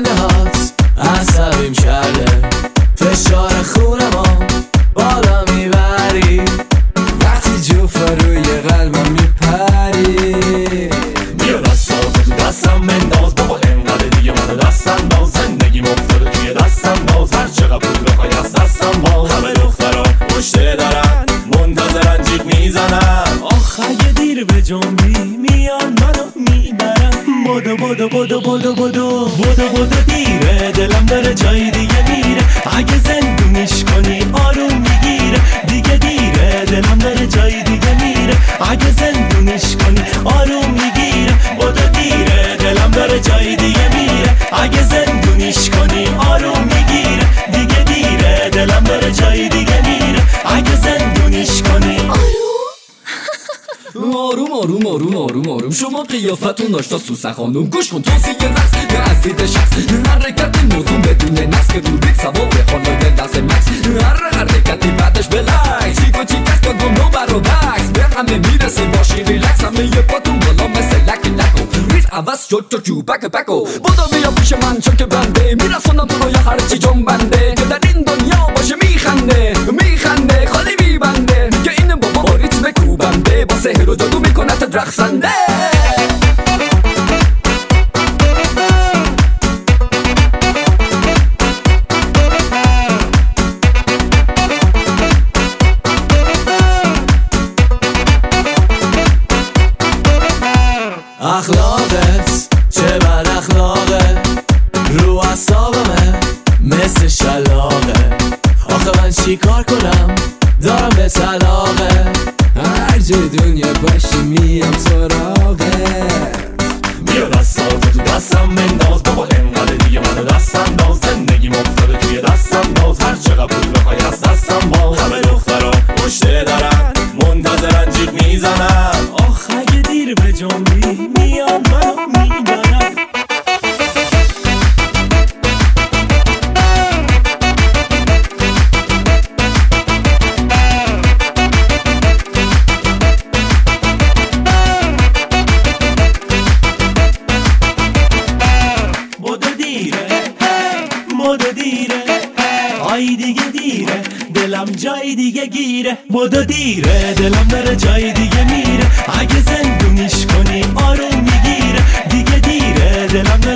خنده هات عصبیم کرده، فشار خونمو بالا میبری، وقتی جوفا روی قلبم میپری. بیا دستاتو تو دستم بنداز بابا، انقدر دیگه منو دست انداز، زندگی مفتاده توی دست انداز، هر چقدر پول بخوای از دستم باز. همه دخترا مشته دارن منتظرن جیغ میزنن، آخ اگه دیر به جنبی میان منو میبرن. بدو بدو بدو بدو بدو بدو بدو دیره، دلم داره جای دیگه میره، اگه زندونیش کنی آروم میگیره. دیگه دیره دلم داره جای دیگه میره، اگه زندونیش کنی آروم میگیره. بدو دیره دلم داره جای دیگه میره، اگه زندونیش کنی آروم میگیره. دیگه دیره دلم داره جای دیگه میره، اگه زندونیش کنی آروم آروم آروم آروم آروم، شما قیافتون داشتا سوسن خانوم. گوش کن توصیه رقص یه اسید شخص، حرکت موضوع بدون نفس که رو بیت سوار خانای دست مکس. هر حرکتی بعدش بلکس، چیکو چیکس کن گم نو برابکس، به همه میرسی باشی ریلکس. همه یه پاتون بالا مثل لکی لکو، ریز عوض شد تو جو بک بکو. بودو بیا پیش من چون که بنده میرسونم تو رو یه هرچی جون بنده، که در این دنیا باشه میخنده میخنده خالی میبنده، که این بابا ریتم کوبنده با سحر و جادو میکنه تا رقصنده. اخلاقت چه بد اخلاقه، رو اعصابمه مثل شلاقه. آخه من چی کار کنم دارم به طلاقه، هر جای دنیا باشی میام سراغه. بیا دستاتو تو دستم بنداز بابا، انقدر دیگه منو دست انداز، زندگی مفتاده توی دست انداز، هر چقدر پول بخوای از دستم باز. همه دخترا مشته دارن منتظرن جیغ میزنن، آخ اگه دیر به جنبی میان منو میبرن. بدو دیره آی دیگه دیره، دلم جای دیگه گیره. بدو دیره دلم داره جای دیگه میره، اگه زندونیش کنی آروم میگیره. دیگه دیره دلم